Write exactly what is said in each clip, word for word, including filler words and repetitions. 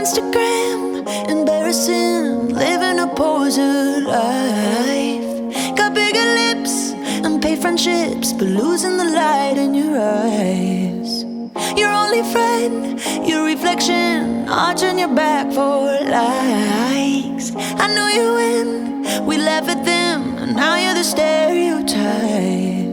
Instagram, embarrassing, living a poser life. Got bigger lips and paid friendships, but losing the light in your eyes. Your only friend, your reflection, arching your back for likes. I know you win, we laugh at them, and now you're the stereotype.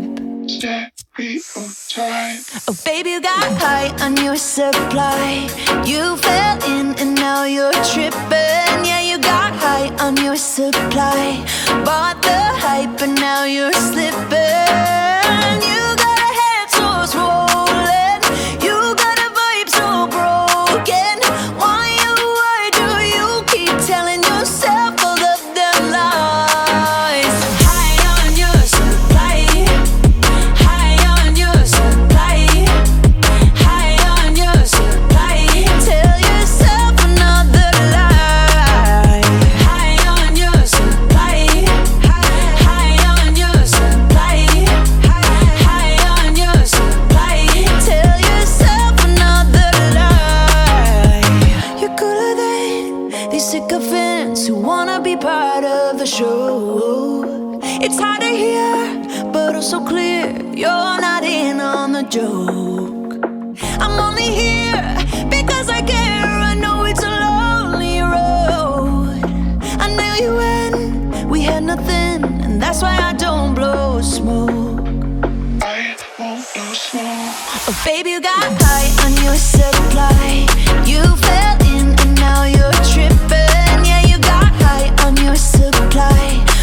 Oh baby, you got high on your supply. You fell in and now you're tripping. Yeah, you got high on your supply. Bought the hype and now you're slipping. You got a head so swollen, you got a vibe so broken. Why, oh, why do you keep telling yourself all of them lies? High on your supply, high on your supply, high on your supply. Tell yourself another lie. High on your supply, high on your supply, high on your supply. Tell yourself another lie. You're cooler than these sycophants who wanna be part of the show. It's hard to hear, but also clear you're not in on the joke. I'm only here because I care. I know it's a lonely road. I knew you when we had nothing, and that's why I don't blow smoke. I won't blow smoke. Oh baby, you got high on your supply. You fell in and now you're tripping. Yeah, you got high on your supply.